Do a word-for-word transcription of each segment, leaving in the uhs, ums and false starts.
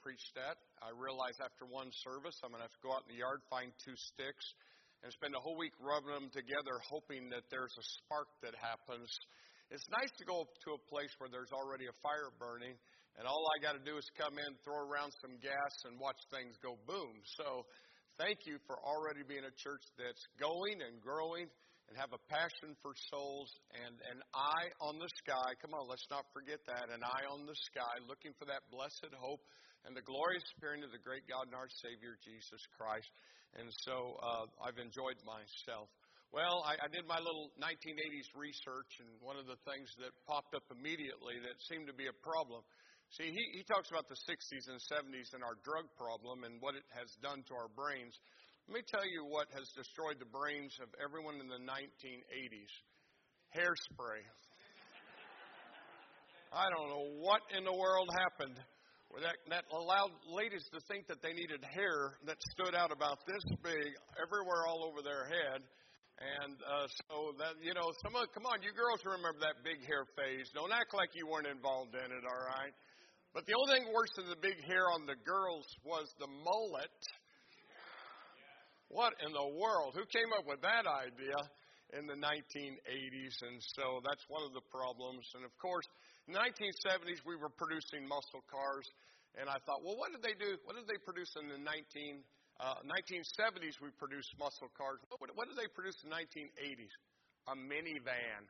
preach that. I realize after one service, I'm going to have to go out in the yard, find two sticks, and spend a whole week rubbing them together, hoping that there's a spark that happens. It's nice to go to a place where there's already a fire burning, and all I got to do is come in, throw around some gas, and watch things go boom. So thank you for already being a church that's going and growing and have a passion for souls and an eye on the sky. Come on, let's not forget that. An eye on the sky, looking for that blessed hope and the glorious appearing of the great God and our Savior, Jesus Christ. And so uh, I've enjoyed myself. Well, I, I did my little nineteen eighties research, and one of the things that popped up immediately that seemed to be a problem. See, he, he talks about the sixties and seventies and our drug problem and what it has done to our brains. Let me tell you what has destroyed the brains of everyone in the nineteen eighties. Hairspray. I don't know what in the world happened where that, that allowed ladies to think that they needed hair that stood out about this big everywhere all over their head. And uh, so that, you know, some of, come on, you girls remember that big hair phase. Don't act like you weren't involved in it, all right? But the only thing worse than the big hair on the girls was the mullet. What in the world? Who came up with that idea in the nineteen eighties? And so that's one of the problems. And, of course, in the nineteen seventies, we were producing muscle cars. And I thought, well, what did they do? What did they produce in the nineteen seventies? We produced muscle cars. What, what did they produce in the nineteen eighties? A minivan.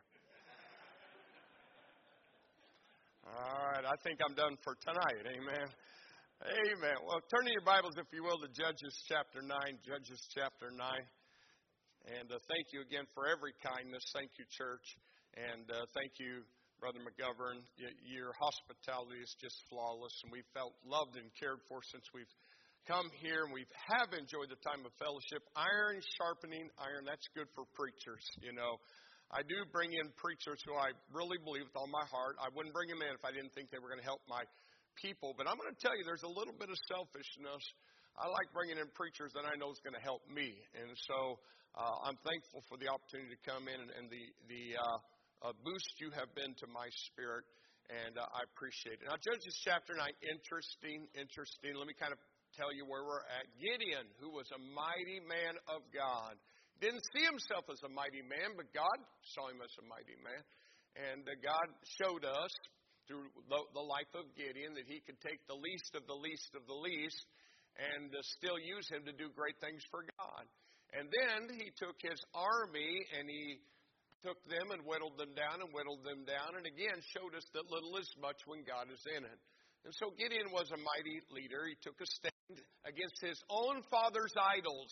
All right, I think I'm done for tonight. Amen. Amen. Well, turn in your Bibles, if you will, to Judges chapter nine. Judges chapter nine. And uh, thank you again for every kindness. Thank you, church. And uh, thank you, Brother McGovern. Y- your hospitality is just flawless. And we've felt loved and cared for since we've come here. And we have enjoyed the time of fellowship. Iron sharpening iron. That's good for preachers, you know. I do bring in preachers who I really believe with all my heart. I wouldn't bring them in if I didn't think they were going to help my people. But I'm going to tell you, there's a little bit of selfishness. I like bringing in preachers that I know is going to help me. And so uh, I'm thankful for the opportunity to come in and, and the, the uh, uh, boost you have been to my spirit. And uh, I appreciate it. Now, Judges chapter nine, interesting, interesting. Let me kind of tell you where we're at. Gideon, who was a mighty man of God, didn't see himself as a mighty man, but God saw him as a mighty man. And uh, God showed us through the, the life of Gideon that he could take the least of the least of the least and uh, still use him to do great things for God. And then he took his army and he took them and whittled them down and whittled them down and again showed us that little is much when God is in it. And so Gideon was a mighty leader. He took a stand against his own father's idols.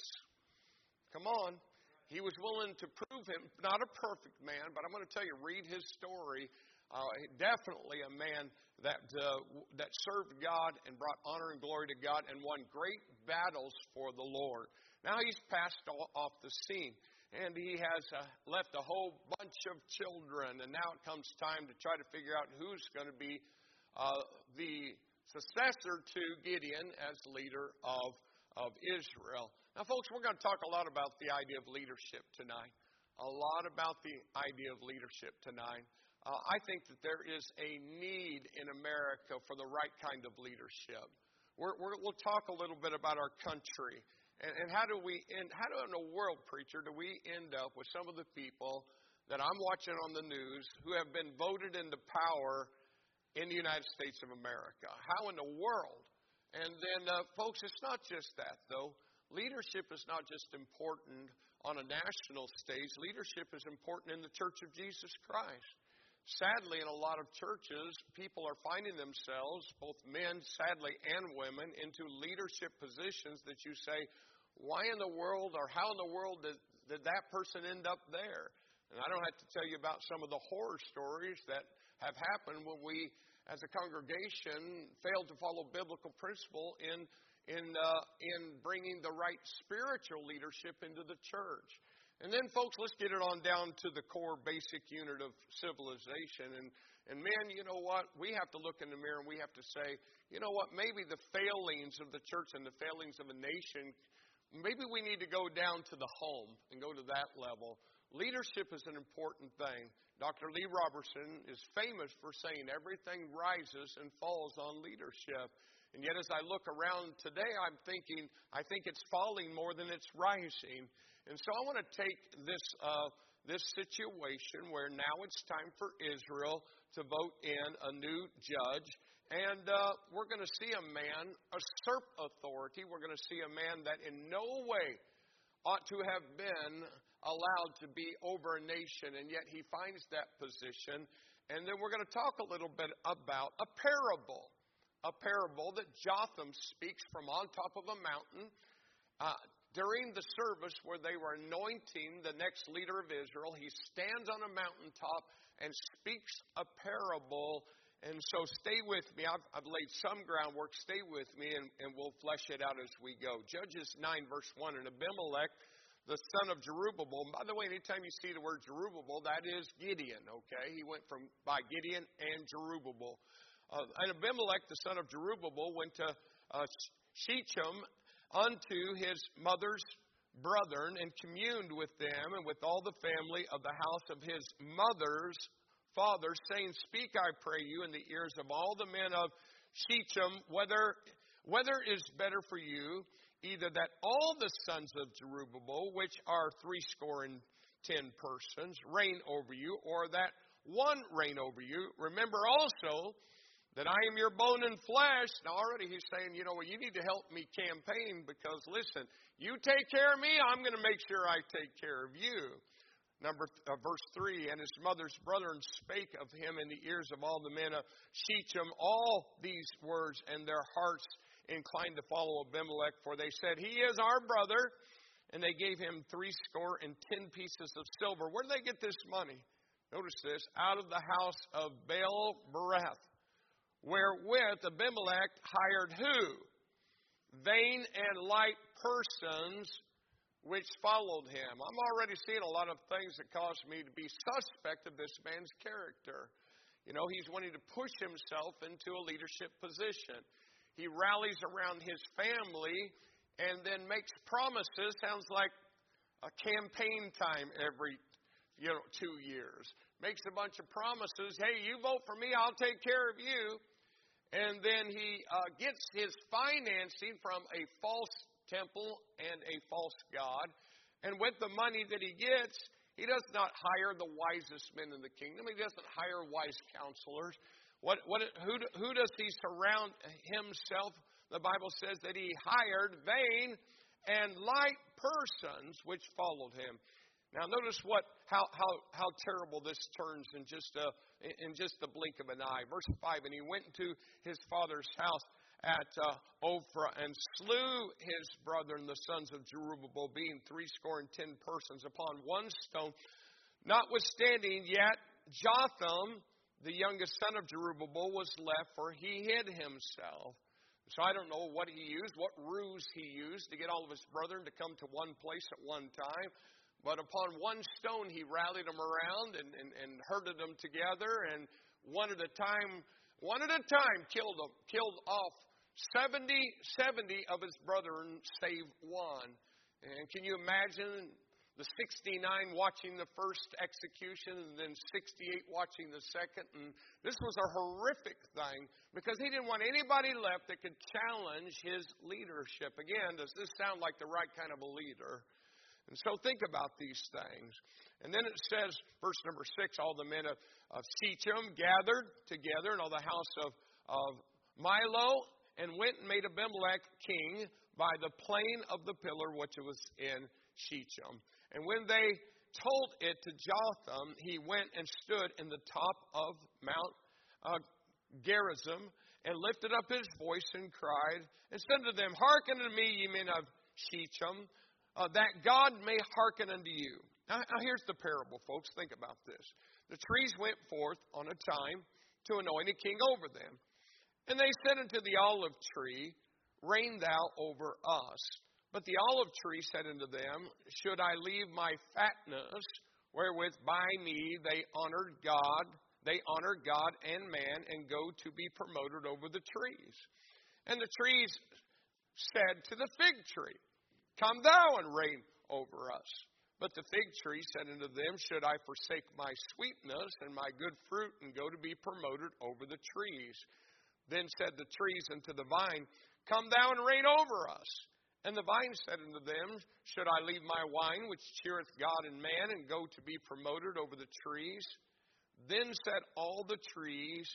Come on. He was willing to prove him, not a perfect man, but I'm going to tell you, read his story. Uh, definitely a man that uh, that served God and brought honor and glory to God and won great battles for the Lord. Now he's passed off the scene, and he has uh, left a whole bunch of children, and now it comes time to try to figure out who's going to be uh, the successor to Gideon as leader of, of Israel. Now, folks, we're going to talk a lot about the idea of leadership tonight, a lot about the idea of leadership tonight. Uh, I think that there is a need in America for the right kind of leadership. We're, we're, we'll talk a little bit about our country and, and how do we, end, how do in the world, preacher, do we end up with some of the people that I'm watching on the news who have been voted into power in the United States of America? How in the world? And then, uh, folks, it's not just that, though. Leadership is not just important on a national stage. Leadership is important in the Church of Jesus Christ. Sadly, in a lot of churches, people are finding themselves, both men, sadly, and women, into leadership positions that you say, why in the world or how in the world did, did that person end up there? And I don't have to tell you about some of the horror stories that have happened when we, as a congregation, failed to follow biblical principle in in uh, in bringing the right spiritual leadership into the church. And then, folks, let's get it on down to the core basic unit of civilization. And, and man, you know what? We have to look in the mirror and we have to say, you know what? Maybe the failings of the church and the failings of a nation, maybe we need to go down to the home and go to that level. Leadership is an important thing. Doctor Lee Robertson is famous for saying everything rises and falls on leadership. And yet as I look around today, I'm thinking, I think it's falling more than it's rising. And so I want to take this uh, this situation where now it's time for Israel to vote in a new judge. And uh, we're going to see a man usurp authority. We're going to see a man that in no way ought to have been allowed to be over a nation, and yet he finds that position. And then we're going to talk a little bit about a parable. A parable that Jotham speaks from on top of a mountain uh, during the service where they were anointing the next leader of Israel. He stands on a mountaintop and speaks a parable. And so stay with me. I've, I've laid some groundwork. Stay with me, and, and we'll flesh it out as we go. Judges nine, verse one, and Abimelech, the son of Jerubbaal. By the way, anytime you see the word Jerubbaal, that is Gideon, okay? He went from by Gideon and Jerubbaal. Uh, and Abimelech, the son of Jerubbaal, went to uh, Shechem unto his mother's brethren and communed with them and with all the family of the house of his mother's father, saying, Speak, I pray you, in the ears of all the men of Shechem, whether, whether is better for you, either that all the sons of Jerubbaal, which are threescore and ten persons, reign over you, or that one reign over you. Remember also that I am your bone and flesh. Now already he's saying, you know, well, you need to help me campaign because, listen, you take care of me, I'm going to make sure I take care of you. Number uh, verse three, and his mother's brethren spake of him in the ears of all the men of Shechem all these words, and their hearts inclined to follow Abimelech, for they said, He is our brother. And they gave him threescore and ten pieces of silver. Where did they get this money? Notice this, out of the house of Baal Bereth, wherewith Abimelech hired who? Vain and light persons which followed him. I'm already seeing a lot of things that cause me to be suspect of this man's character. You know, he's wanting to push himself into a leadership position. He rallies around his family and then makes promises. Sounds like a campaign time every, you know, two years. Makes a bunch of promises. Hey, you vote for me, I'll take care of you. And then he uh, gets his financing from a false temple and a false god. And with the money that he gets, he does not hire the wisest men in the kingdom. He doesn't hire wise counselors. What, what, who, who does he surround himself? The Bible says that he hired vain and light persons which followed him. Now notice what how how how terrible this turns in just a in just the blink of an eye. Verse five, and he went into his father's house at uh, Ophrah and slew his brethren, the sons of Jerubbaal, being threescore and ten persons upon one stone. Notwithstanding, yet Jotham, the youngest son of Jerubbaal, was left, for he hid himself. So I don't know what he used, what ruse he used to get all of his brethren to come to one place at one time. But upon one stone, he rallied them around and, and, and herded them together, and one at a time, one at a time, killed them, killed off seventy, seventy of his brethren, save one. And can you imagine the sixty-nine watching the first execution, and then sixty-eight watching the second? And this was a horrific thing because he didn't want anybody left that could challenge his leadership. Again, does this sound like the right kind of a leader? And so think about these things. And then it says, verse number six, all the men of, of Shechem gathered together in all the house of, of Milo and went and made Abimelech king by the plain of the pillar which was in Shechem. And when they told it to Jotham, he went and stood in the top of Mount uh, Gerizim and lifted up his voice and cried and said to them, Hearken unto me, ye men of Shechem, Uh, that God may hearken unto you. Now, now here's the parable, folks. Think about this. The trees went forth on a time to anoint a king over them. And they said unto the olive tree, Reign thou over us. But the olive tree said unto them, Should I leave my fatness, wherewith by me they honored God, they honor God and man, and go to be promoted over the trees? And the trees said to the fig tree, Come thou and reign over us. But the fig tree said unto them, Should I forsake my sweetness and my good fruit and go to be promoted over the trees? Then said the trees unto the vine, Come thou and reign over us. And the vine said unto them, Should I leave my wine, which cheereth God and man, and go to be promoted over the trees? Then said all the trees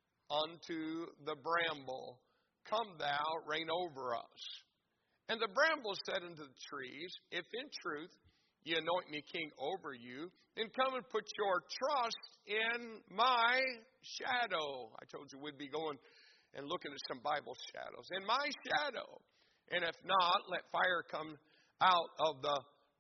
unto the bramble, Come thou, reign over us. And the bramble said unto the trees, If in truth ye anoint me king over you, then come and put your trust in my shadow. I told you we'd be going and looking at some Bible shadows. In my shadow. And if not, let fire come out of the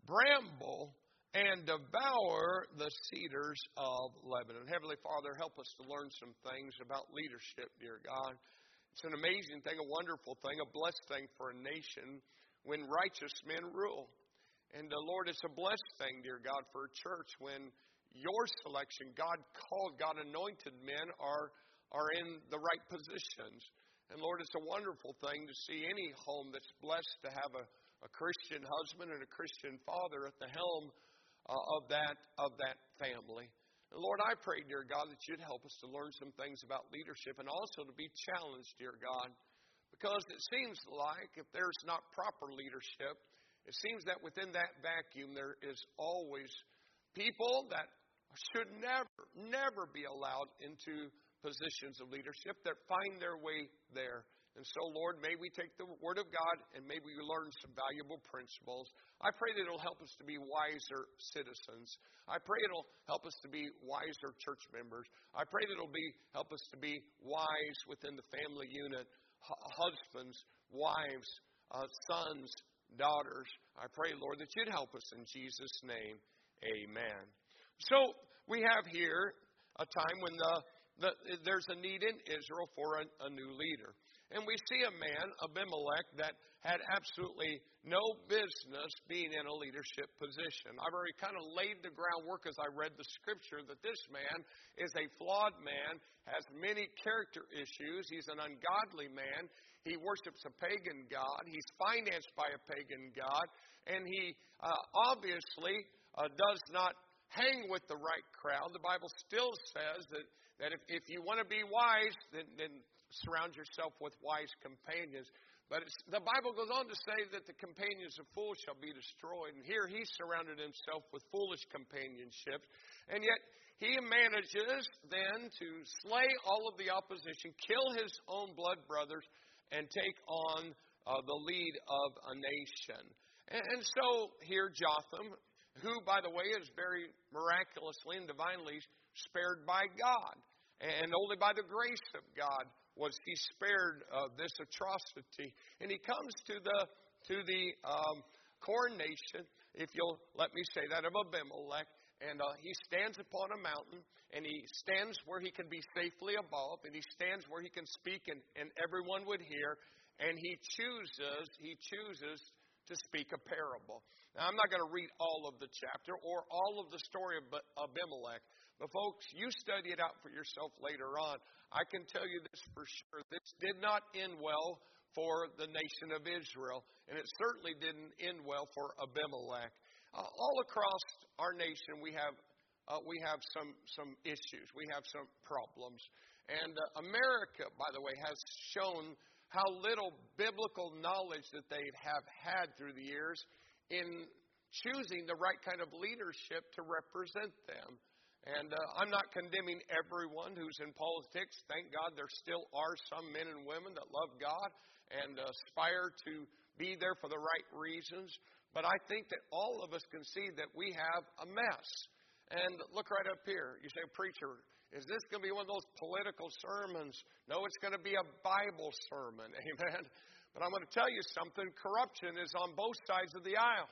bramble and devour the cedars of Lebanon. Heavenly Father, help us to learn some things about leadership, dear God. It's an amazing thing, a wonderful thing, a blessed thing for a nation when righteous men rule. And uh, Lord, it's a blessed thing, dear God, for a church when your selection, God called, God anointed men are, are in the right positions. And Lord, it's a wonderful thing to see any home that's blessed to have a, a Christian husband and a Christian father at the helm uh, of that of that family. And Lord, I pray, dear God, that you'd help us to learn some things about leadership and also to be challenged, dear God, because it seems like if there's not proper leadership, it seems that within that vacuum there is always people that should never, never be allowed into positions of leadership that find their way there. And so, Lord, may we take the Word of God and may we learn some valuable principles. I pray that it'll help us to be wiser citizens. I pray it'll help us to be wiser church members. I pray that it'll be help us to be wise within the family unit, husbands, wives, uh, sons, daughters. I pray, Lord, that you'd help us in Jesus' name. Amen. So we have here a time when the The, there's a need in Israel for a, a new leader. And we see a man, Abimelech, that had absolutely no business being in a leadership position. I've already kind of laid the groundwork as I read the scripture that this man is a flawed man, has many character issues. He's an ungodly man. He worships a pagan god. He's financed by a pagan god. And he uh, obviously uh, does not hang with the right crowd. The Bible still says that That if, if you want to be wise, then, then surround yourself with wise companions. But it's, the Bible goes on to say that the companions of fools shall be destroyed. And here he surrounded himself with foolish companionship. And yet he manages then to slay all of the opposition, kill his own blood brothers, and take on uh, the lead of a nation. And, and so here Jotham, who, by the way, is very miraculously and divinely spared by God. And only by the grace of God was he spared uh, this atrocity. And he comes to the to the um, coronation, if you'll let me say that, of Abimelech. And uh, he stands upon a mountain, and he stands where he can be safely above, and he stands where he can speak and, and everyone would hear. And he chooses, he chooses to speak a parable. Now, I'm not going to read all of the chapter or all of the story of Abimelech. But folks, you study it out for yourself later on. I can tell you this for sure. This did not end well for the nation of Israel. And it certainly didn't end well for Abimelech. Uh, all across our nation, we have uh, we have some, some issues. We have some problems. And uh, America, by the way, has shown how little biblical knowledge that they have had through the years in choosing the right kind of leadership to represent them. And uh, I'm not condemning everyone who's in politics. Thank God there still are some men and women that love God and uh, aspire to be there for the right reasons. But I think that all of us can see that we have a mess. And look right up here. You say, preacher, is this going to be one of those political sermons? No, it's going to be a Bible sermon. Amen. But I'm going to tell you something. Corruption is on both sides of the aisle.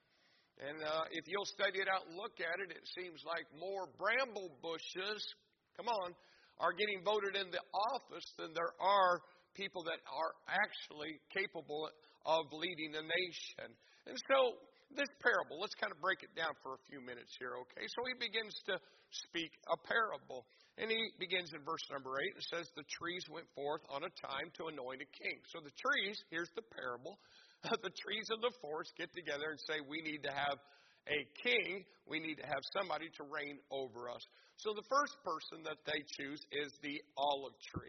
And uh, if you'll study it out and look at it, it seems like more bramble bushes, come on, are getting voted into office than there are people that are actually capable of leading a nation. And so this parable, let's kind of break it down for a few minutes here, okay? So he begins to speak a parable. And he begins in verse number eight. It says, the trees went forth on a time to anoint a king. So the trees, here's the parable. The trees of the forest get together and say, we need to have a king. We need to have somebody to reign over us. So the first person that they choose is the olive tree.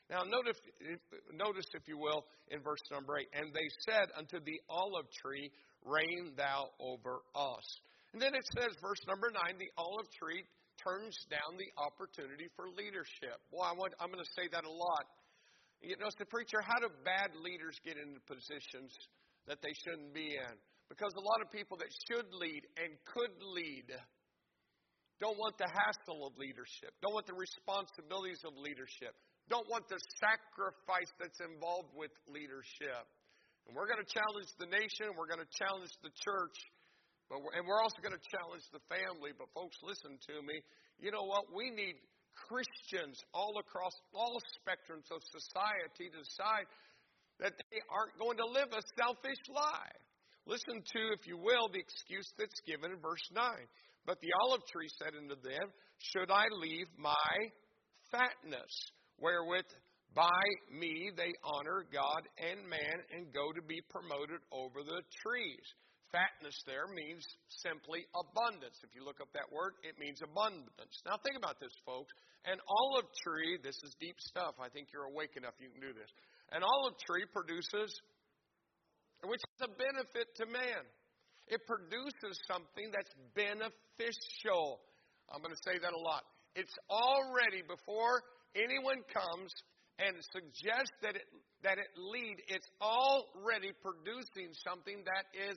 Now, notice, notice, if you will, in verse number eight, and they said unto the olive tree, reign thou over us. And then it says, verse number nine, the olive tree turns down the opportunity for leadership. Well, I want, I'm going to say that a lot. You know, the preacher, how do bad leaders get into positions that they shouldn't be in? Because a lot of people that should lead and could lead don't want the hassle of leadership, don't want the responsibilities of leadership, don't want the sacrifice that's involved with leadership. And we're going to challenge the nation, we're going to challenge the church, but we're, and we're also going to challenge the family. But folks, listen to me. You know what? We need Christians all across all spectrums of society to decide that they aren't going to live a selfish life. Listen to, if you will, the excuse that's given in verse nine. But the olive tree said unto them, should I leave my fatness, wherewith by me they honor God and man, and go to be promoted over the trees. Fatness there means simply abundance. If you look up that word, it means abundance. Now think about this, folks. An olive tree, this is deep stuff. I think you're awake enough you can do this. An olive tree produces, which is a benefit to man. It produces something that's beneficial. I'm going to say that a lot. It's already, before anyone comes and suggests that it, that it lead, it's already producing something that is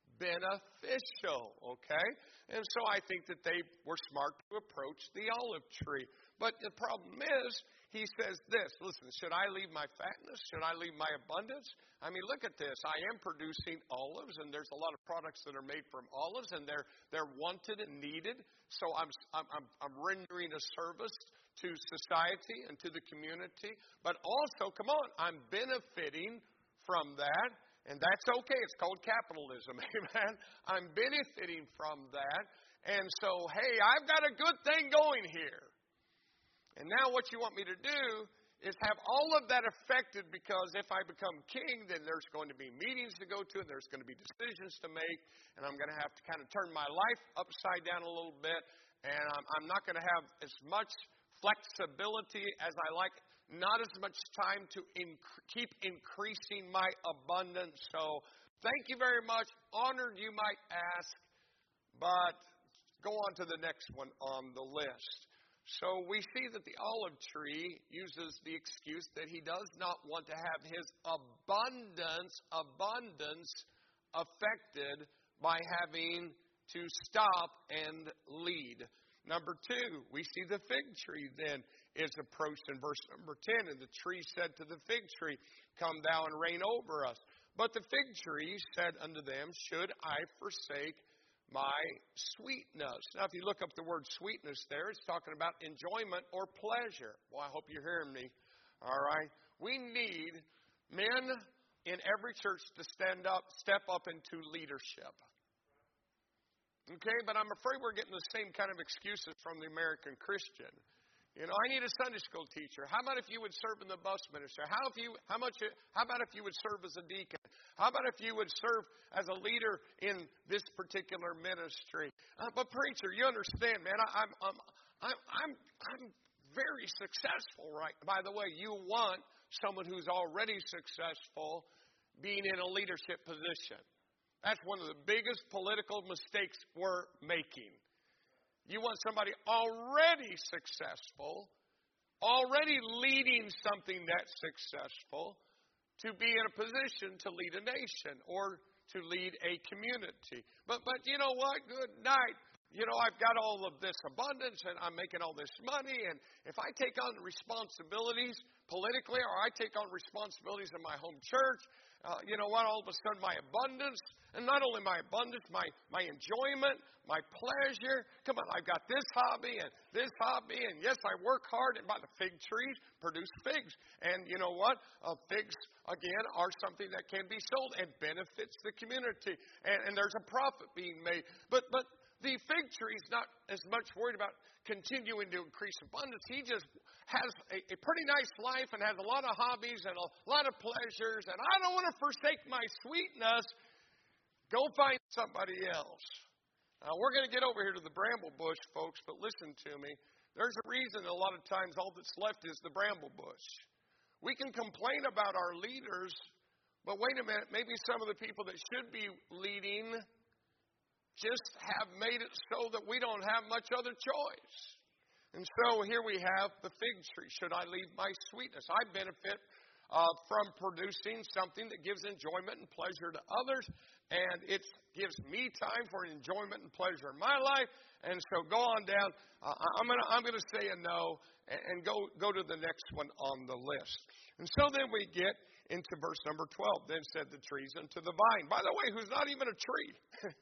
beneficial, okay? And so I think that they were smart to approach the olive tree. But the problem is, he says this, listen, should I leave my fatness? Should I leave my abundance? I mean, look at this. I am producing olives, and there's a lot of products that are made from olives, and they're they're wanted and needed. So I'm I'm I'm rendering a service to society and to the community. But also, come on, I'm benefiting from that. And that's okay. It's called capitalism. Amen. I'm benefiting from that. And so, hey, I've got a good thing going here. And now what you want me to do is have all of that affected, because if I become king, then there's going to be meetings to go to, and there's going to be decisions to make, and I'm going to have to kind of turn my life upside down a little bit, and I'm, I'm not going to have as much flexibility as I like, not as much time to inc- keep increasing my abundance. So thank you very much. Honored, you might ask, but go on to the next one on the list. So we see that the olive tree uses the excuse that he does not want to have his abundance, abundance affected by having to stop and lead. Number two, we see the fig tree then is approached in verse number ten. And the tree said to the fig tree, come thou and reign over us. But the fig tree said unto them, should I forsake my sweetness? Now, if you look up the word sweetness there, it's talking about enjoyment or pleasure. Well, I hope you're hearing me. All right. We need men in every church to stand up, step up into leadership. Okay, but I'm afraid we're getting the same kind of excuses from the American Christian. You know, I need a Sunday school teacher. How about if you would serve in the bus ministry? How if you how much how about if you would serve as a deacon? How about if you would serve as a leader in this particular ministry? Uh, but preacher, you understand, man, I, I'm I'm I'm I'm I'm very successful, right? By the way, you want someone who's already successful being in a leadership position. That's one of the biggest political mistakes we're making. You want somebody already successful, already leading something that's successful, to be in a position to lead a nation or to lead a community. But but you know what? Good night. You know, I've got all of this abundance and I'm making all this money, and if I take on responsibilities politically, or I take on responsibilities in my home church, uh, you know what, all of a sudden my abundance, and not only my abundance, my, my enjoyment, my pleasure, come on, I've got this hobby and this hobby, and yes, I work hard, and by the fig trees produce figs. And you know what? Uh, figs, again, are something that can be sold and benefits the community, and, and there's a profit being made. But but the fig tree is not as much worried about continuing to increase abundance. He just has a, a pretty nice life and has a lot of hobbies and a lot of pleasures. And I don't want to forsake my sweetness. Go find somebody else. Now, we're going to get over here to the bramble bush, folks, but listen to me. There's a reason a lot of times all that's left is the bramble bush. We can complain about our leaders, but wait a minute, maybe some of the people that should be leading just have made it so that we don't have much other choice. And so here we have the fig tree. Should I leave my sweetness? I benefit uh, from producing something that gives enjoyment and pleasure to others, and it gives me time for enjoyment and pleasure in my life. And so go on down. Uh, I'm gonna I'm gonna say a no and, and go go to the next one on the list. And so then we get into verse number twelve. Then said the trees unto the vine. By the way, who's not even a tree?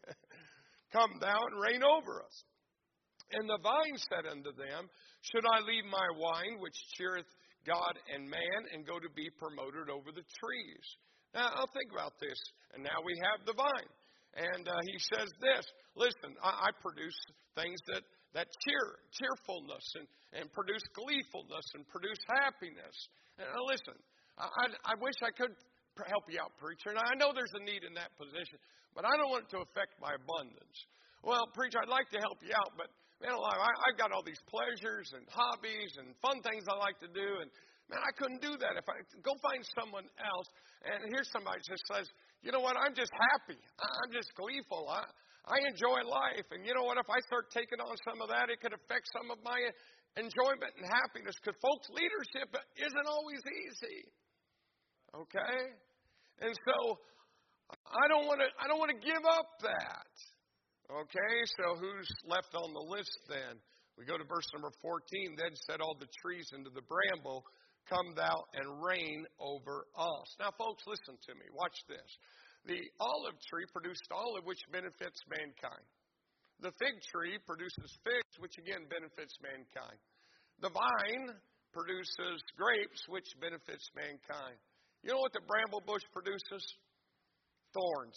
Come thou and reign over us. And the vine said unto them, should I leave my wine, which cheereth God and man, and go to be promoted over the trees? Now, I'll think about this. And now we have the vine. And uh, he says this, listen, I, I produce things that, that cheer, cheerfulness, and, and produce gleefulness, and produce happiness. And uh, listen, I, I, I wish I could help you out, preacher. And I know there's a need in that position, but I don't want it to affect my abundance. Well, preacher, I'd like to help you out, but man, I, I've got all these pleasures and hobbies and fun things I like to do, and man, I couldn't do that. If I go find someone else, and here's somebody just says, you know what, I'm just happy. I'm just gleeful. I, I enjoy life. And you know what, if I start taking on some of that, it could affect some of my enjoyment and happiness. Because, folks, leadership isn't always easy. Okay? And so I don't want to I don't want to give up that. Okay, so who's left on the list then? We go to verse number fourteen. Then said all the trees into the bramble, come thou and reign over us. Now, folks, listen to me. Watch this. The olive tree produced olive, which benefits mankind. The fig tree produces figs, which again benefits mankind. The vine produces grapes, which benefits mankind. You know what the bramble bush produces? Thorns.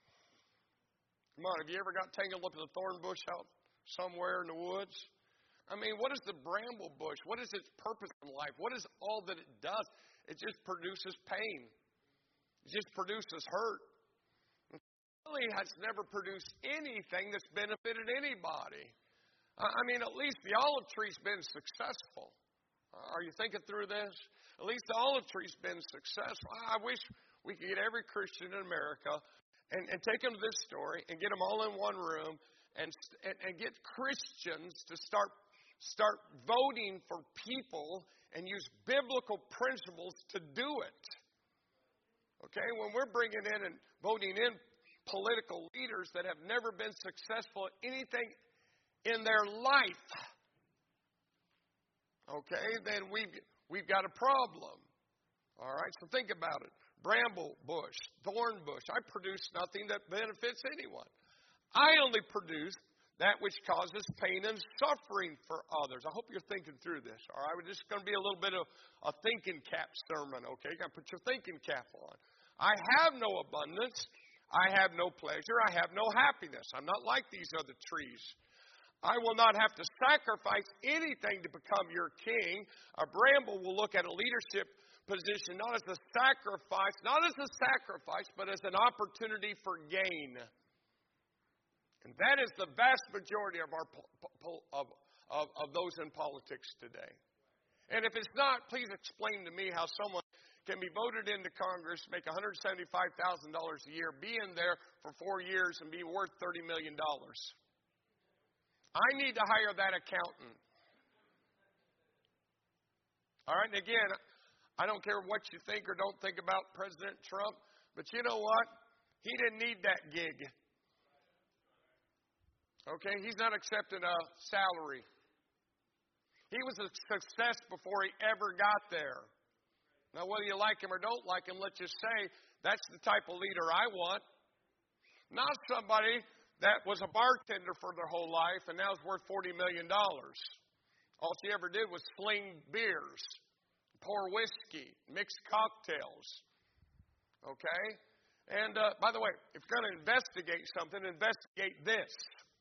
Come on, have you ever got tangled up in a thorn bush out somewhere in the woods? I mean, what is the bramble bush? What is its purpose in life? What is all that it does? It just produces pain. It just produces hurt. It really has never produced anything that's benefited anybody. I mean, at least the olive tree's been successful. Are you thinking through this? At least the olive tree's been successful. I wish we could get every Christian in America and, and take them to this story and get them all in one room and, and, and get Christians to start Start voting for people and use biblical principles to do it. Okay? When we're bringing in and voting in political leaders that have never been successful at anything in their life, okay, then we've, we've got a problem. All right? So think about it. Bramble bush, thorn bush. I produce nothing that benefits anyone. I only produce that which causes pain and suffering for others. I hope you're thinking through this, all right? This is going to be a little bit of a thinking cap sermon, okay? You got to put your thinking cap on. I have no abundance. I have no pleasure. I have no happiness. I'm not like these other trees. I will not have to sacrifice anything to become your king. A bramble will look at a leadership position not as a sacrifice, not as a sacrifice, but as an opportunity for gain. And that is the vast majority of our of, of, of those in politics today. And if it's not, please explain to me how someone can be voted into Congress, make one hundred seventy-five thousand dollars a year, be in there for four years, and be worth thirty million dollars. I need to hire that accountant. All right, and again, I don't care what you think or don't think about President Trump, but you know what? He didn't need that gig. Okay, he's not accepting a salary. He was a success before he ever got there. Now, whether you like him or don't like him, let's just say that's the type of leader I want. Not somebody that was a bartender for their whole life and now is worth forty million dollars. All she ever did was fling beers, pour whiskey, mix cocktails. Okay? And, uh, by the way, if you're going to investigate something, investigate this.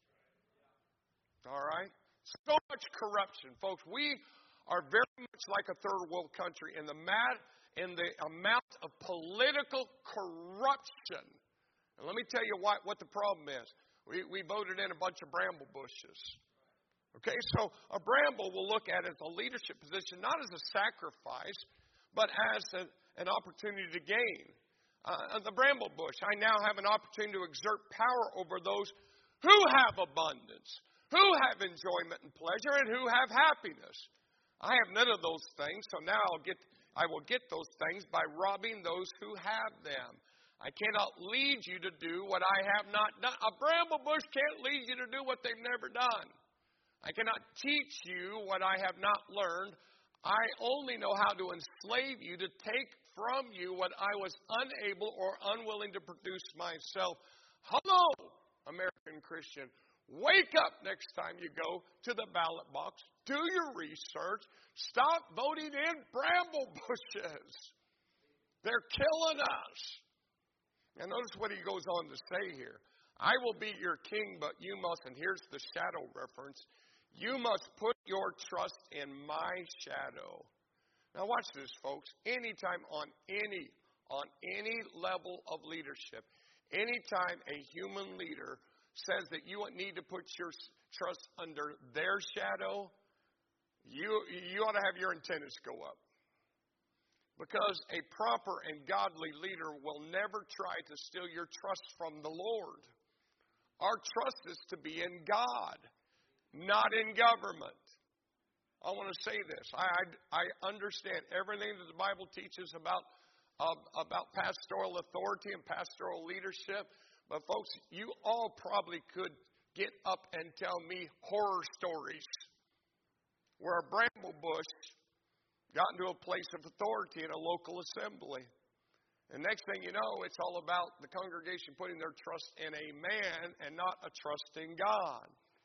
All right? So much corruption. Folks, we are very much like a third world country in the, mat, in the amount of political corruption. And let me tell you what, what the problem is. We, we voted in a bunch of bramble bushes. Okay, so a bramble will look at it as a leadership position, not as a sacrifice, but as a, an opportunity to gain. Uh, the bramble bush, I now have an opportunity to exert power over those who have abundance, who have enjoyment and pleasure, and who have happiness. I have none of those things, so now I'll get, I will get those things by robbing those who have them. I cannot lead you to do what I have not done. A bramble bush can't lead you to do what they've never done. I cannot teach you what I have not learned. I only know how to enslave you, to take from you what I was unable or unwilling to produce myself. Hello, American Christian. Wake up next time you go to the ballot box. Do your research. Stop voting in bramble bushes. They're killing us. And notice what he goes on to say here. I will be your king, but you must, and here's the shadow reference, you must put your trust in my shadow. Now watch this, folks. Anytime on any, on any level of leadership, anytime a human leader says that you need to put your trust under their shadow, you, you ought to have your antennas go up. Because a proper and godly leader will never try to steal your trust from the Lord. Our trust is to be in God, not in government. I want to say this. I, I, I understand everything that the Bible teaches about, uh, about pastoral authority and pastoral leadership. But folks, you all probably could get up and tell me horror stories where a bramble bush got into a place of authority in a local assembly. And next thing you know, it's all about the congregation putting their trust in a man and not a trust in God.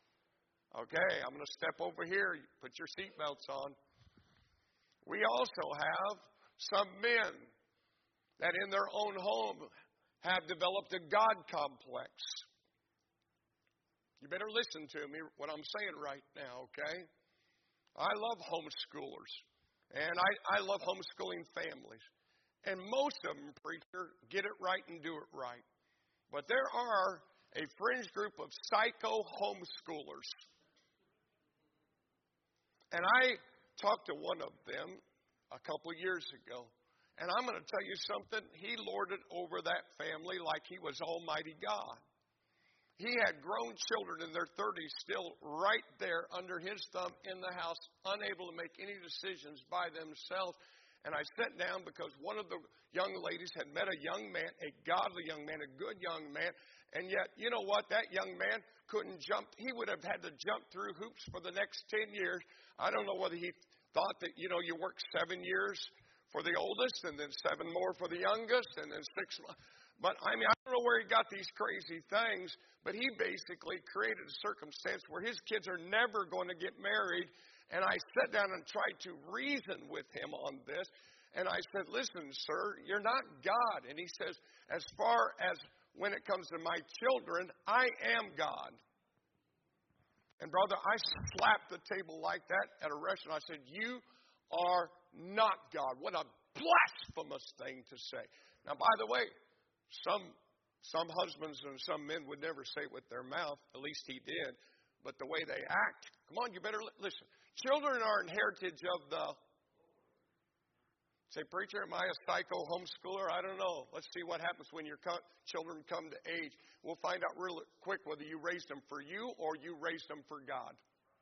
Okay, I'm going to step over here. Put your seatbelts on. We also have some men that in their own home have developed a God complex. You better listen to me, what I'm saying right now, okay? I love homeschoolers, and I, I love homeschooling families. And most of them, preacher, get it right and do it right. But there are a fringe group of psycho homeschoolers. And I talked to one of them a couple years ago. And I'm going to tell you something. He lorded over that family like he was Almighty God. He had grown children in their thirties still right there under his thumb in the house, unable to make any decisions by themselves. And I sat down because one of the young ladies had met a young man, a godly young man, a good young man. And yet, you know what? That young man couldn't jump. He would have had to jump through hoops for the next ten years. I don't know whether he thought that, you know, you work seven years for the oldest and then seven more for the youngest and then six months. But, I mean, I don't know where he got these crazy things, but he basically created a circumstance where his kids are never going to get married. And I sat down and tried to reason with him on this. And I said, listen, sir, you're not God. And he says, as far as when it comes to my children, I am God. And brother, I slapped the table like that at a restaurant. I said, you are not God. What a blasphemous thing to say. Now, by the way, some some husbands and some men would never say it with their mouth. At least he did. But the way they act, come on, you better listen. Children are an heritage of the... Say, preacher, am I a psycho homeschooler? I don't know. Let's see what happens when your co- children come to age. We'll find out real quick whether you raised them for you or you raised them for God.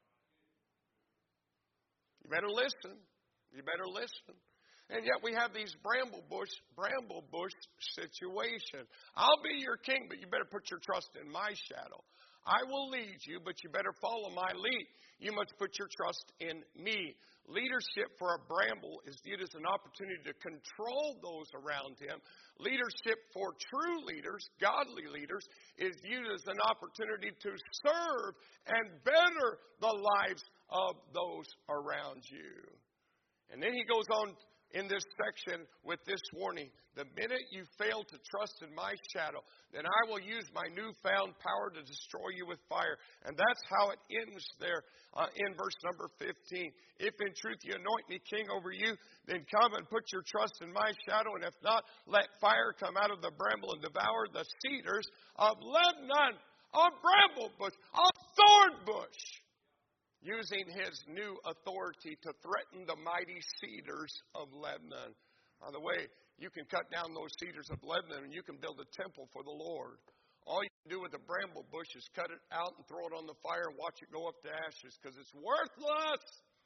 You better listen. You better listen. And yet we have these bramble bush, bramble bush situations. I'll be your king, but you better put your trust in my shadow. I will lead you, but you better follow my lead. You must put your trust in me. Leadership for a bramble is viewed as an opportunity to control those around him. Leadership for true leaders, godly leaders, is viewed as an opportunity to serve and better the lives of those around you. And then he goes on in this section with this warning. The minute you fail to trust in my shadow, then I will use my newfound power to destroy you with fire. And that's how it ends there uh, in verse number fifteen. If in truth you anoint me king over you, then come and put your trust in my shadow. And if not, let fire come out of the bramble and devour the cedars of Lebanon, a bramble bush, a thorn bush. using his new authority to threaten the mighty cedars of Lebanon. By the way, you can cut down those cedars of Lebanon and you can build a temple for the Lord. All you can do with a bramble bush is cut it out and throw it on the fire and watch it go up to ashes because it's worthless.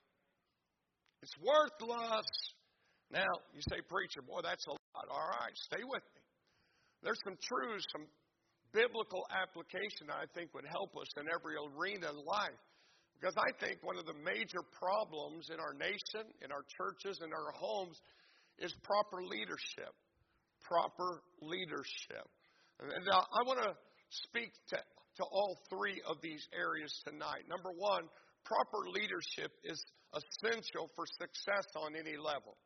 It's worthless. Now, you say, preacher, boy, that's a lot. All right, stay with me. There's some truths, some biblical application I think would help us in every arena in life. Because I think one of the major problems in our nation, in our churches, in our homes is proper leadership. Proper leadership. And uh, I want to speak to, to all three of these areas tonight. Number one, proper leadership is essential for success on any level.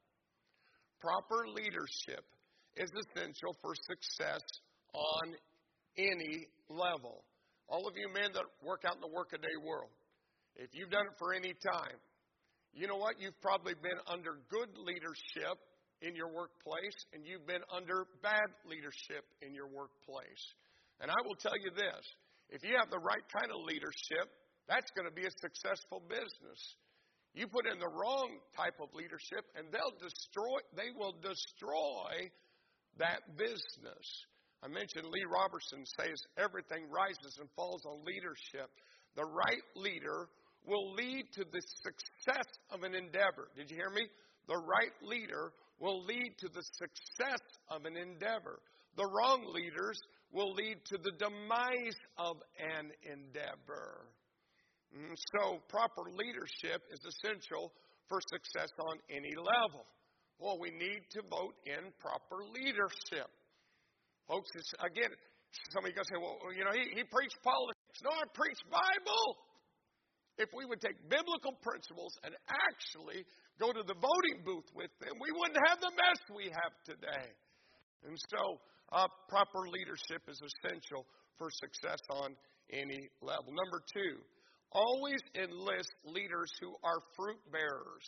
Proper leadership is essential for success on any level. All of you men that work out in the workaday world, if you've done it for any time, you know what? You've probably been under good leadership in your workplace, and you've been under bad leadership in your workplace. And I will tell you this, if you have the right kind of leadership, that's going to be a successful business. You put in the wrong type of leadership, and they'll destroy, they will destroy that business. I mentioned Lee Robertson says everything rises and falls on leadership. The right leader will lead to the success of an endeavor. Did you hear me? The right leader will lead to the success of an endeavor. The wrong leaders will lead to the demise of an endeavor. And so proper leadership is essential for success on any level. Well, we need to vote in proper leadership. Folks, it's, again, somebody goes say, well, you know, he, he preached politics. No, I preached Bible. If we would take biblical principles and actually go to the voting booth with them, we wouldn't have the mess we have today. And so uh, proper leadership is essential for success on any level. Number two, always enlist leaders who are fruit bearers.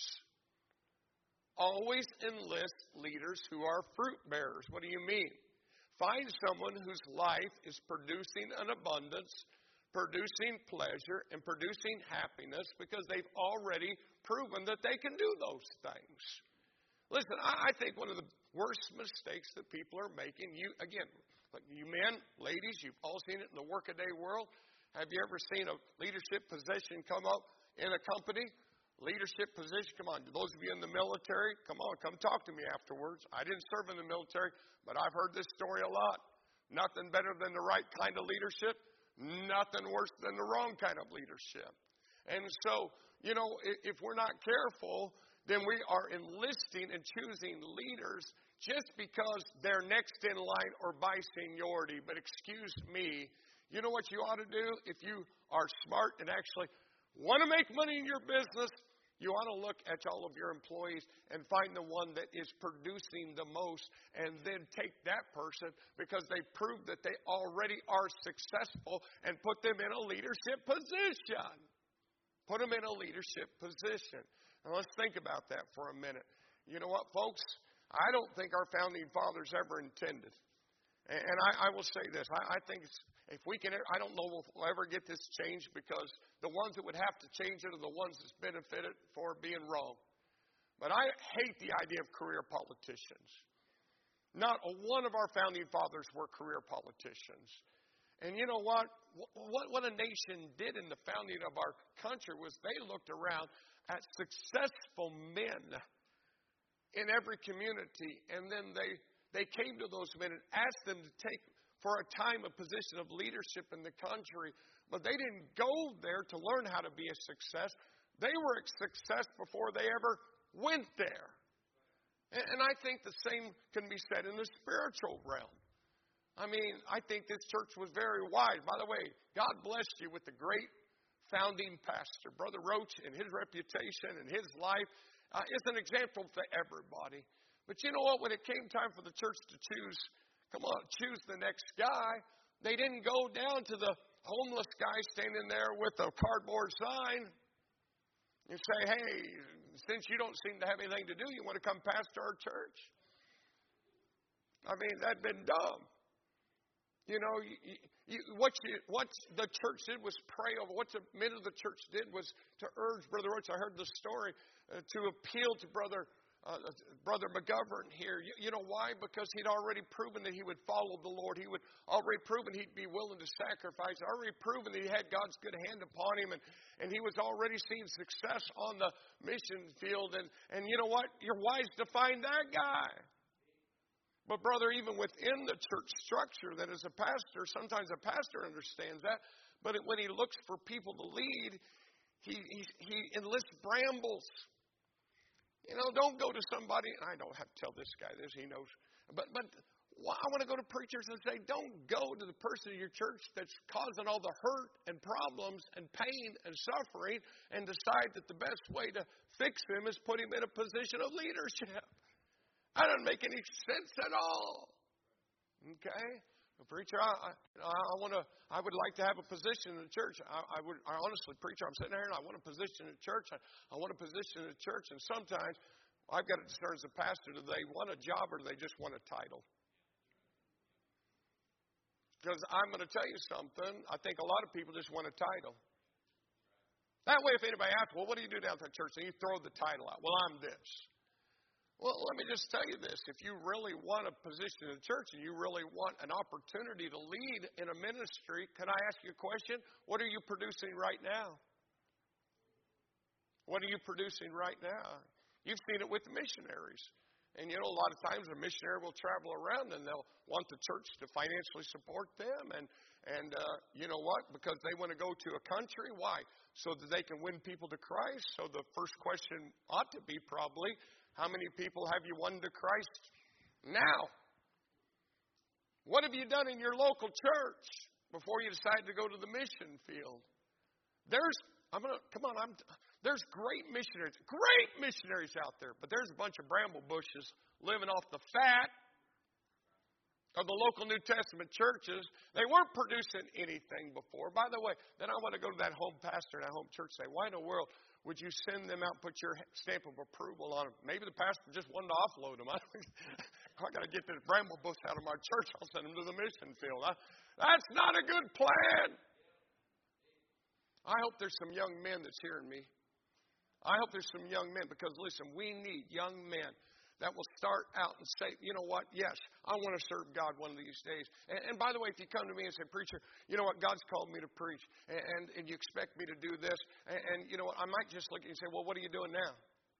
Always enlist leaders who are fruit bearers. What do you mean? Find someone whose life is producing an abundance, producing pleasure, and producing happiness because they've already proven that they can do those things. Listen, I think one of the worst mistakes that people are making, you again, like you men, ladies, you've all seen it in the workaday world. Have you ever seen a leadership position come up in a company? Leadership position, come on. Those of you in the military, come on, come talk to me afterwards. I didn't serve in the military, but I've heard this story a lot. Nothing better than the right kind of leadership. Nothing worse than the wrong kind of leadership. And so, you know, if we're not careful, then we are enlisting and choosing leaders just because they're next in line or by seniority. But excuse me, you know what you ought to do? If you are smart and actually want to make money in your business, you ought to look at all of your employees and find the one that is producing the most and then take that person because they proved that they already are successful and put them in a leadership position. Put them in a leadership position. Now let's think about that for a minute. You know what, folks? I don't think our founding fathers ever intended. And I, I will say this. I, I think it's, if we can, I don't know if we'll ever get this changed because the ones that would have to change it are the ones that's benefited for being wrong. But I hate the idea of career politicians. Not a one of our founding fathers were career politicians. And you know what? What, what a nation did in the founding of our country was they looked around at successful men in every community, and then they They came to those men and asked them to take, for a time, a position of leadership in the country. But they didn't go there to learn how to be a success. They were a success before they ever went there. And, and I think the same can be said in the spiritual realm. I mean, I think this church was very wise. By the way, God blessed you with the great founding pastor. Brother Roach and his reputation and his life uh, is an example to everybody. But you know what? When it came time for the church to choose, come on, choose the next guy, they didn't go down to the homeless guy standing there with a cardboard sign and say, hey, since you don't seem to have anything to do, you want to come pastor our church? I mean, that'd been dumb. You know, you, you, what, you, what the church did was pray over. What the men of the church did was to urge Brother Roach. I heard the story uh, to appeal to Brother uh, Brother McGovern here. You, you know why? Because he'd already proven that he would follow the Lord. He would already proven he'd be willing to sacrifice. Already proven that he had God's good hand upon him, and, and he was already seeing success on the mission field. And, and you know what? You're wise to find that guy. But, brother, even within the church structure, that as a pastor, sometimes a pastor understands that. But when he looks for people to lead, he, he, he enlists brambles. You know, don't go to somebody, and I don't have to tell this guy this, he knows. But, but I want to go to preachers and say, don't go to the person in your church that's causing all the hurt and problems and pain and suffering and decide that the best way to fix him is put him in a position of leadership. That doesn't make any sense at all. Okay? Well, preacher, I, I, I want to. I would like to have a position in the church. I, I would. I honestly, preacher, I'm sitting here and I want a position in the church. I, I want a position in the church. And sometimes I've got to discern as a pastor: do they want a job or do they just want a title? Because I'm going to tell you something. I think a lot of people just want a title. That way, if anybody asks, well, what do you do down at the church? And you throw the title out. Well, I'm this. Well, let me just tell you this. If you really want a position in the church and you really want an opportunity to lead in a ministry, can I ask you a question? What are you producing right now? What are you producing right now? You've seen it with the missionaries. And, you know, a lot of times a missionary will travel around and they'll want the church to financially support them. And, and uh, you know what? Because they want to go to a country. Why? So that they can win people to Christ. So the first question ought to be probably, how many people have you won to Christ now? What have you done in your local church before you decide to go to the mission field? There's, I'm gonna come on. I'm. There's great missionaries, great missionaries out there, but there's a bunch of bramble bushes living off the fat of the local New Testament churches. They weren't producing anything before. By the way, then I want to go to that home pastor and that home church and say, why in the world would you send them out and put your stamp of approval on them? Maybe the pastor just wanted to offload them. I, I got to get this bramble bush out of my church. I'll send them to the mission field. I, that's not a good plan. I hope there's some young men that's hearing me. I hope there's some young men, because, listen, we need young men that will start out and say, you know what, yes, I want to serve God one of these days. And, and by the way, if you come to me and say, preacher, you know what, God's called me to preach, and, and, and you expect me to do this, and, and you know what, I might just look at you and say, well, what are you doing now?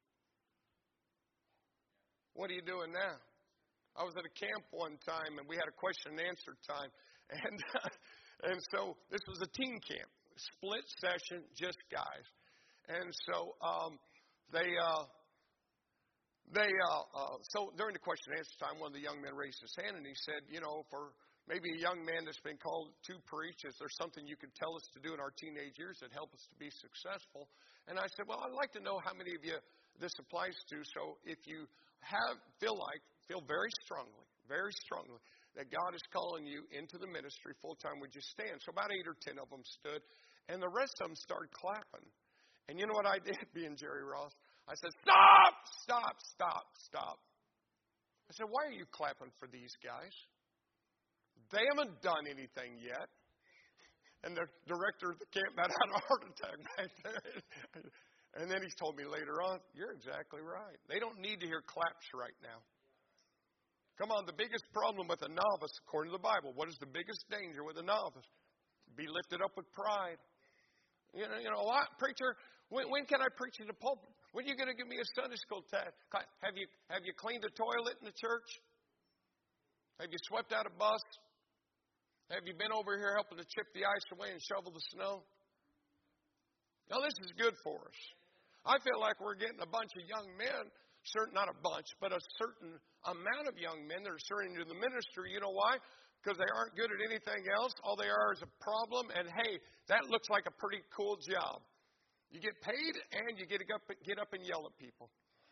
What are you doing now? I was at a camp one time, and we had a question and answer time. And, and so this was a teen camp, split session, just guys. And so um, they, uh, they, uh, uh, so during the question and answer time, one of the young men raised his hand and he said, you know, for maybe a young man that's been called to preach, is there something you could tell us to do in our teenage years that help us to be successful? And I said, well, I'd like to know how many of you this applies to. So if you have, feel like, feel very strongly, very strongly that God is calling you into the ministry full time, would you stand? So about eight or ten of them stood, and the rest of them started clapping. And you know what I did, being Jerry Ross? I said, stop, stop, stop, stop. I said, why are you clapping for these guys? They haven't done anything yet. And the director of the camp had a heart attack back there. And then he told me later on, you're exactly right. They don't need to hear claps right now. Come on, the biggest problem with a novice, according to the Bible, what is the biggest danger with a novice? Be lifted up with pride. You know, you know what, preacher? When, when can I preach in the pulpit? When are you going to give me a Sunday school test? Have you have you cleaned the toilet in the church? Have you swept out a bus? Have you been over here helping to chip the ice away and shovel the snow? Now, this is good for us. I feel like we're getting a bunch of young men, certain not a bunch, but a certain amount of young men that are starting into the ministry. You know why? Because they aren't good at anything else. All they are is a problem. And, hey, that looks like a pretty cool job. You get paid and you get up, get up and yell at people.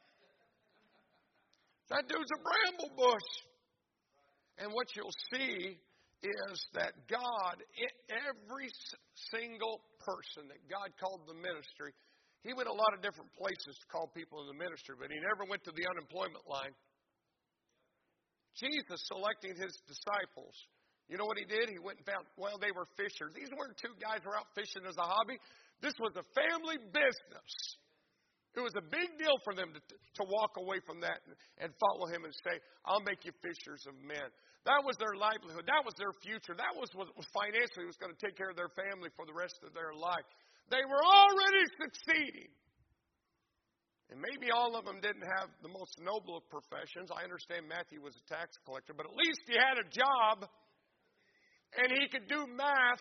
That dude's a bramble bush. And what you'll see is that God, every single person that God called the ministry, he went a lot of different places to call people in the ministry, but he never went to the unemployment line. Jesus selecting his disciples You know what he did? He went and found, well, they were fishers. These weren't two guys who were out fishing as a hobby. This was a family business. It was a big deal for them to, to walk away from that and, and follow him and say, I'll make you fishers of men. That was their livelihood. That was their future. That was what was financially was going to take care of their family for the rest of their life. They were already succeeding. And maybe all of them didn't have the most noble of professions. I understand Matthew was a tax collector, but at least he had a job. And he could do math.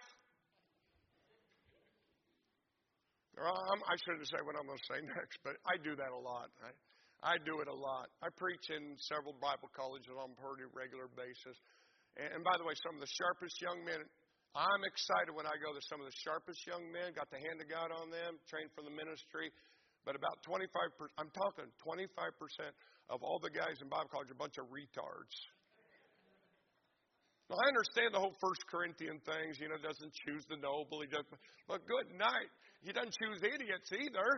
Um, I shouldn't say what I'm going to say next, but I do that a lot. I, I do it a lot. I preach in several Bible colleges on a pretty regular basis. And, and by the way, some of the sharpest young men, I'm excited when I go to some of the sharpest young men, got the hand of God on them, trained for the ministry. But about twenty-five percent, I'm talking twenty-five percent of all the guys in Bible college are a bunch of retards. Now, I understand the whole First Corinthians things, you know, doesn't choose the noble. He doesn't, but good night. He doesn't choose idiots either.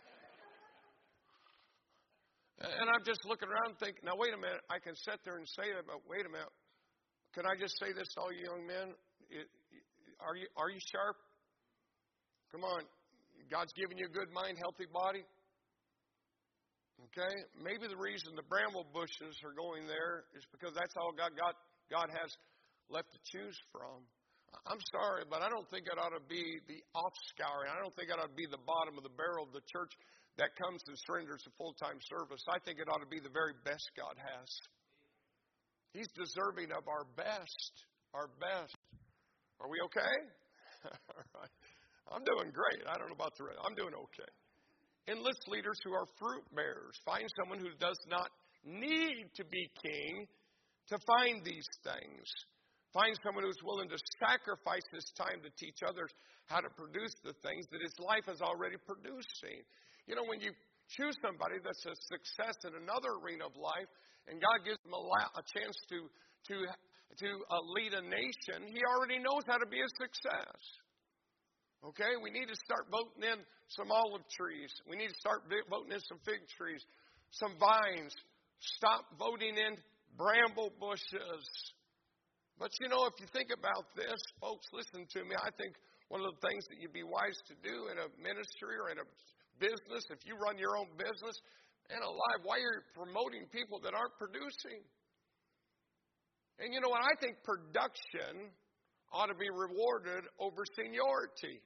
And I'm just looking around thinking, now, wait a minute. I can sit there and say that, but wait a minute. Can I just say this to all you young men? It, are you, are you sharp? Come on. God's given you a good mind, healthy body. Okay? Maybe the reason the bramble bushes are going there is because that's all God, God, God has left to choose from. I'm sorry, but I don't think it ought to be the offscouring. I don't think it ought to be the bottom of the barrel of the church that comes and surrenders to full-time service. I think it ought to be the very best God has. He's deserving of our best. Our best. Are we okay? All right. I'm doing great. I don't know about the rest. I'm doing okay. Enlist leaders who are fruit bearers. Find someone who does not need to be king to find these things. Find someone who's willing to sacrifice his time to teach others how to produce the things that his life is already producing. You know, when you choose somebody that's a success in another arena of life, and God gives them a, la- a chance to to to uh, lead a nation, he already knows how to be a success. Okay, we need to start voting in some olive trees. We need to start voting in some fig trees, some vines. Stop voting in bramble bushes. But you know, if you think about this, folks, listen to me. I think one of the things that you'd be wise to do in a ministry or in a business, if you run your own business and alive, why are you promoting people that aren't producing? And you know what? I think production ought to be rewarded over seniority.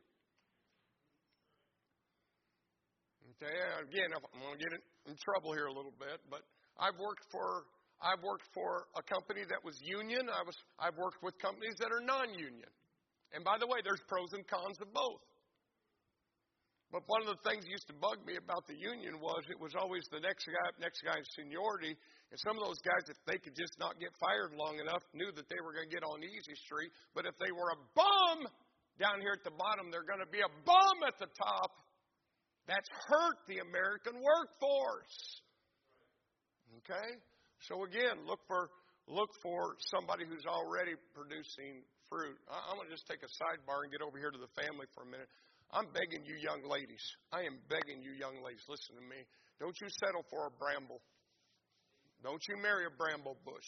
Okay, again, I'm going to get in trouble here a little bit, but I've worked for I've worked for a company that was union. I was I've worked with companies that are non-union. And by the way, there's pros and cons of both. But one of the things that used to bug me about the union was it was always the next guy up, next guy in seniority. And some of those guys, if they could just not get fired long enough, knew that they were going to get on easy street. But if they were a bum down here at the bottom, they're going to be a bum at the top. That's hurt the American workforce. Okay? So again, look for look for somebody who's already producing fruit. I'm going to just take a sidebar and get over here to the family for a minute. I'm begging you young ladies. I am begging you young ladies. Listen to me. Don't you settle for a bramble. Don't you marry a bramble bush.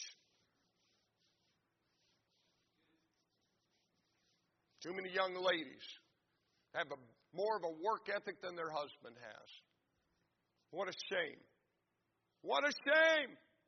Too many young ladies have a, more of a work ethic than their husband has. What a shame. What a shame.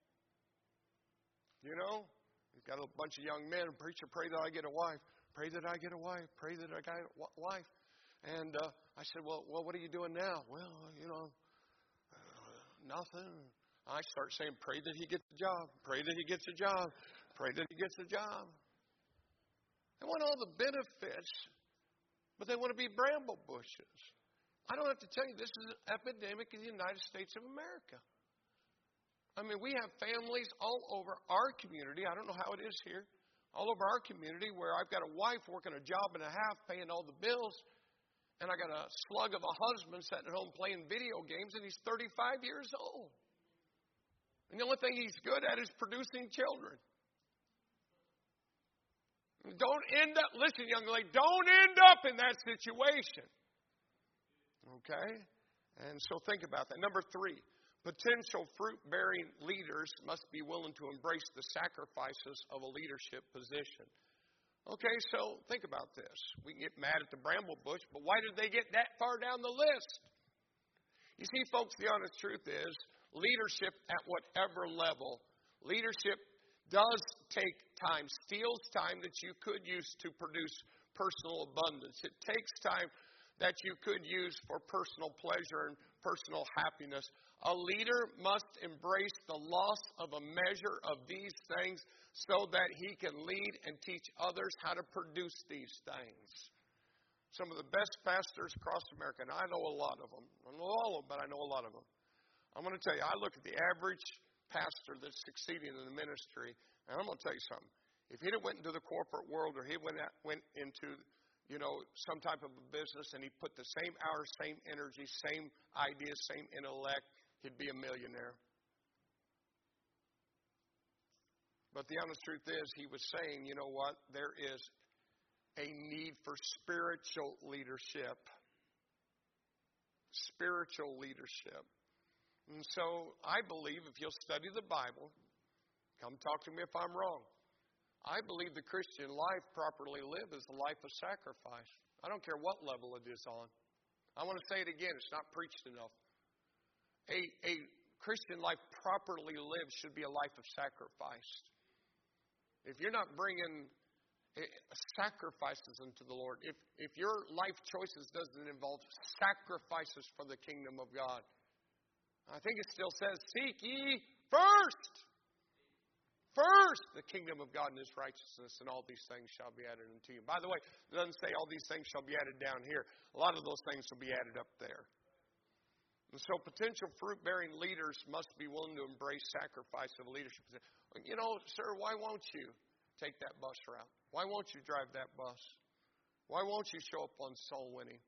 You know, you've got a bunch of young men. Preacher, pray that I get a wife. Pray that I get a wife. Pray that I get a wife. And uh, I said, well, well, what are you doing now? Well, you know, uh, nothing. I start saying, pray that he gets a job. Pray that he gets a job. Pray that he gets a job. They want all the benefits, but they want to be bramble bushes. I don't have to tell you, this is an epidemic in the United States of America. I mean, we have families all over our community. I don't know how it is here. All over our community where I've got a wife working a job and a half, paying all the bills. And I got a slug of a husband sitting at home playing video games, and he's thirty-five years old. And the only thing he's good at is producing children. Don't end up, listen, young lady, don't end up in that situation. Okay? And so think about that. Number three. Potential fruit-bearing leaders must be willing to embrace the sacrifices of a leadership position. Okay, so think about this. We can get mad at the bramble bush, but why did they get that far down the list? You see, folks, the honest truth is leadership at whatever level, leadership does take time, steals time that you could use to produce personal abundance. It takes time that you could use for personal pleasure and personal happiness. A leader must embrace the loss of a measure of these things so that he can lead and teach others how to produce these things. Some of the best pastors across America, and I know a lot of them. I don't know all of them, but I know a lot of them. I'm going to tell you, I look at the average pastor that's succeeding in the ministry, and I'm going to tell you something. If he'd have went into the corporate world or he went out, went into, you know, some type of a business and he put the same hours, same energy, same ideas, same intellect, he'd be a millionaire. But the honest truth is, he was saying, you know what, there is a need for spiritual leadership. Spiritual leadership. And so I believe if you'll study the Bible, come talk to me if I'm wrong. I believe the Christian life properly lived is a life of sacrifice. I don't care what level it is on. I want to say it again. It's not preached enough. A, a Christian life properly lived should be a life of sacrifice. If you're not bringing sacrifices unto the Lord, if, if your life choices doesn't involve sacrifices for the kingdom of God, I think it still says, seek ye first. First, the kingdom of God and His righteousness, and all these things shall be added unto you. By the way, it doesn't say all these things shall be added down here. A lot of those things will be added up there. And so potential fruit-bearing leaders must be willing to embrace sacrifice of leadership. You know, sir, why won't you take that bus route? Why won't you drive that bus? Why won't you show up on soul winning?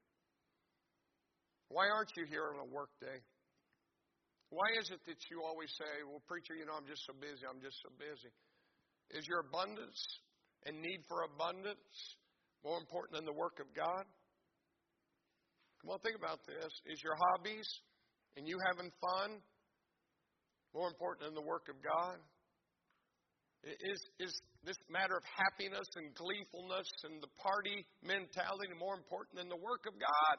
Why aren't you here on a work day? Why is it that you always say, well, preacher, you know, I'm just so busy, I'm just so busy? Is your abundance and need for abundance more important than the work of God? Come on, think about this. Is your hobbies and you having fun more important than the work of God? Is, is this matter of happiness and gleefulness and the party mentality more important than the work of God?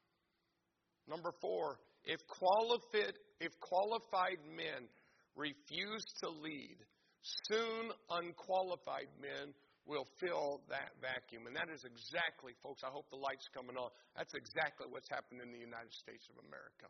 Number four, if qualified, if qualified men refuse to lead, soon unqualified men will fill that vacuum. And that is exactly, folks, I hope the light's coming on. That's exactly what's happened in the United States of America.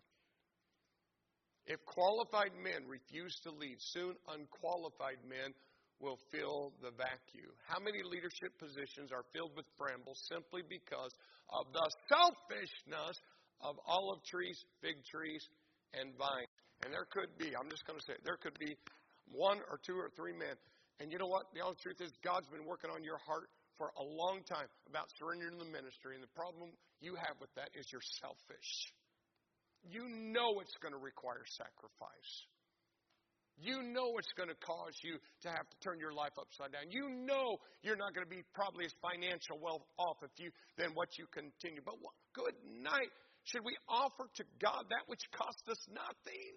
If qualified men refuse to lead, soon unqualified men will fill the vacuum. How many leadership positions are filled with brambles simply because of the selfishness of olive trees, fig trees, and vines? And there could be, I'm just going to say it, there could be one or two or three men. And you know what? The honest truth is God's been working on your heart for a long time about surrendering to the ministry. And the problem you have with that is you're selfish. You know it's going to require sacrifice. You know it's going to cause you to have to turn your life upside down. You know you're not going to be probably as financial well off if you than what you continue. But what, good night. Should we offer to God that which cost us nothing?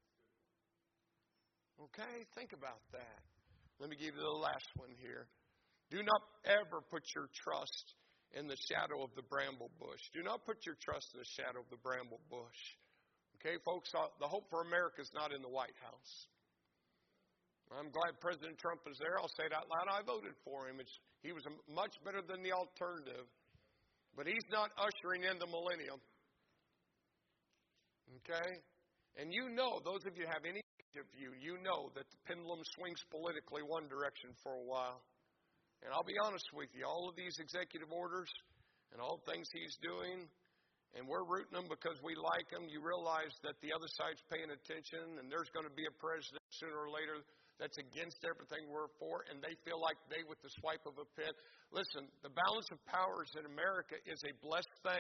Okay, think about that. Let me give you the last one here. Do not ever put your trust in the shadow of the bramble bush. Do not put your trust in the shadow of the bramble bush. Okay, folks, the hope for America is not in the White House. I'm glad President Trump is there. I'll say it out loud. I voted for him. It's, he was much better than the alternative. But he's not ushering in the millennium. Okay? And you know, those of you who have any of you, you know that the pendulum swings politically one direction for a while. And I'll be honest with you, all of these executive orders and all the things he's doing, and we're rooting them because we like them, you realize that the other side's paying attention, and there's going to be a president sooner or later that's against everything we're for, and they feel like they, with the swipe of a pen. Listen, the balance of powers in America is a blessed thing.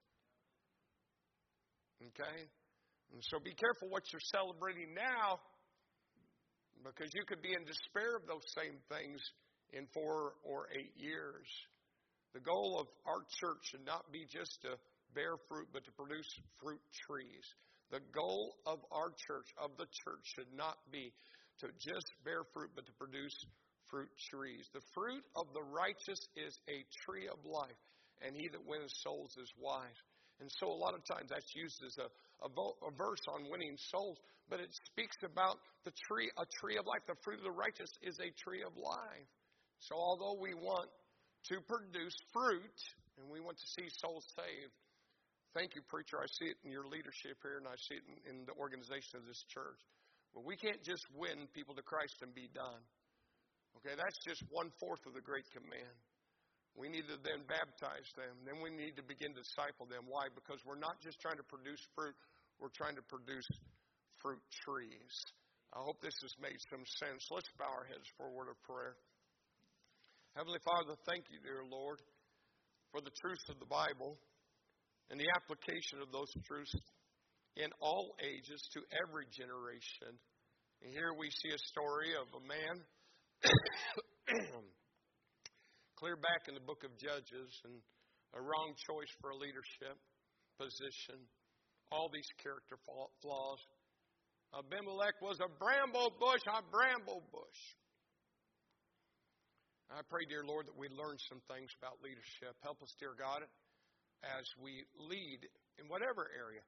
Okay? And so be careful what you're celebrating now, because you could be in despair of those same things in four or eight years. The goal of our church should not be just to bear fruit, but to produce fruit trees. The goal of our church, of the church, should not be to just bear fruit, but to produce fruit trees. The fruit of the righteous is a tree of life, and he that wins souls is wise. And so a lot of times that's used as a, a, vo- a verse on winning souls, but it speaks about the tree, a tree of life. The fruit of the righteous is a tree of life. So although we want to produce fruit, and we want to see souls saved, thank you, preacher. I see it in your leadership here, and I see it in, in the organization of this church. But we can't just win people to Christ and be done. Okay, that's just one-fourth of the Great Command. We need to then baptize them. Then we need to begin to disciple them. Why? Because we're not just trying to produce fruit. We're trying to produce fruit trees. I hope this has made some sense. Let's bow our heads for a word of prayer. Heavenly Father, thank you, dear Lord, for the truths of the Bible and the application of those truths in all ages to every generation. And here we see a story of a man clear back in the book of Judges and a wrong choice for a leadership position. All these character flaws. Abimelech was a bramble bush, a bramble bush. I pray, dear Lord, that we learn some things about leadership. Help us, dear God, as we lead in whatever area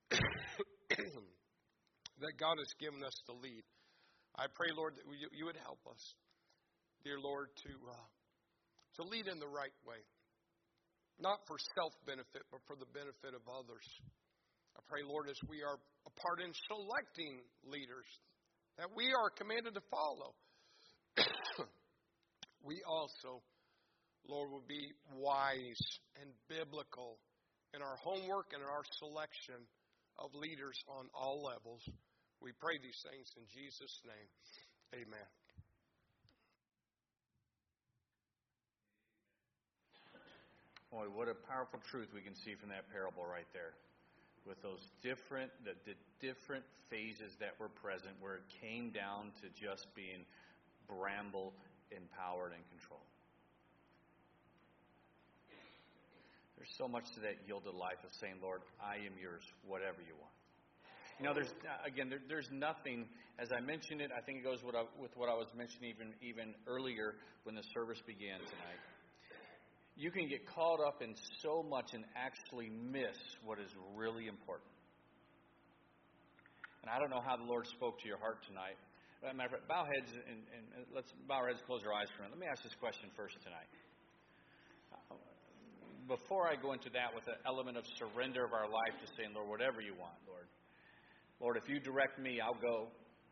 that God has given us to lead. I pray, Lord, that you would help us, dear Lord, to uh, to lead in the right way. Not for self-benefit, but for the benefit of others. I pray, Lord, as we are a part in selecting leaders that we are commanded to follow, we also, Lord, will be wise and biblical in our homework and in our selection of leaders on all levels. We pray these things in Jesus' name. Amen. Boy, what a powerful truth we can see from that parable right there. With those different, the, the different phases that were present, where it came down to just being bramble, empowered, and controlled. There's so much to that yielded life of saying, Lord, I am yours, whatever you want. You know, there's again, there, there's nothing, as I mentioned it, I think it goes with, with what I was mentioning even, even earlier when the service began tonight. You can get caught up in so much and actually miss what is really important. And I don't know how the Lord spoke to your heart tonight. As a matter of fact, bow heads and, and let's bow our heads, close our eyes for a minute. Let me ask this question first tonight. Before I go into that with an element of surrender of our life to saying, Lord, whatever you want, Lord. Lord, if you direct me, I'll go.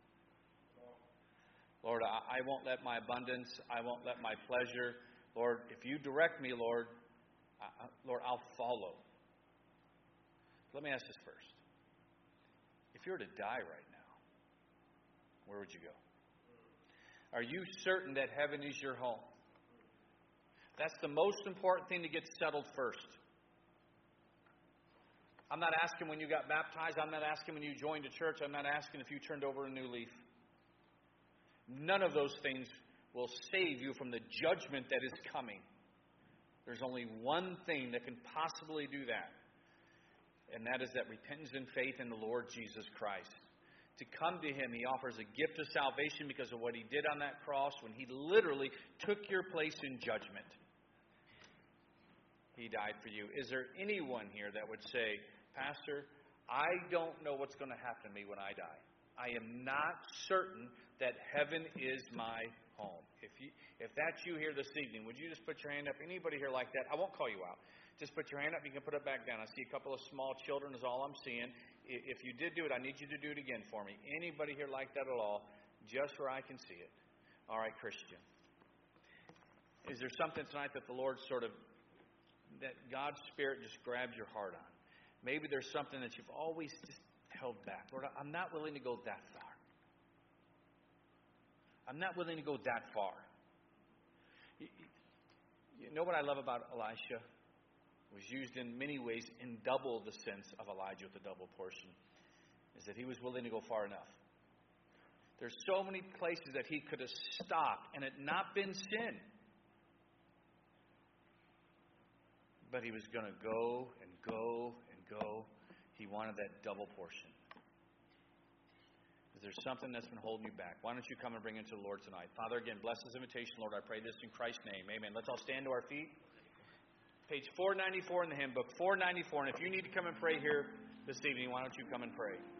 Lord, I, I won't let my abundance, I won't let my pleasure. Lord, if you direct me, Lord, I, Lord, I'll follow. Let me ask this first. If you were to die right now, where would you go? Are you certain that heaven is your home? That's the most important thing to get settled first. I'm not asking when you got baptized. I'm not asking when you joined a church. I'm not asking if you turned over a new leaf. None of those things will save you from the judgment that is coming. There's only one thing that can possibly do that. And that is that repentance and faith in the Lord Jesus Christ. To come to Him, He offers a gift of salvation because of what He did on that cross when He literally took your place in judgment. He died for you. Is there anyone here that would say, Pastor, I don't know what's going to happen to me when I die. I am not certain that heaven is my home. If you, if that's you here this evening, would you just put your hand up? Anybody here like that? I won't call you out. Just put your hand up. You can put it back down. I see a couple of small children is all I'm seeing. If you did do it, I need you to do it again for me. Anybody here like that at all? Just where I can see it. All right, Christian. Is there something tonight that the Lord sort of, that God's Spirit just grabbed your heart on? Maybe there's something that you've always just held back. Lord, I'm not willing to go that far. I'm not willing to go that far. You, you know what I love about Elisha? It was used in many ways in double the sense of Elijah with the double portion. Is that he was willing to go far enough. There's so many places that he could have stopped and it not been sin. But he was going to go and go and go. He wanted that double portion. Is there something that's been holding you back? Why don't you come and bring it to the Lord tonight? Father, again, bless this invitation, Lord. I pray this in Christ's name. Amen. Let's all stand to our feet. Page four ninety-four in the hymn book, four ninety-four. And if you need to come and pray here this evening, why don't you come and pray?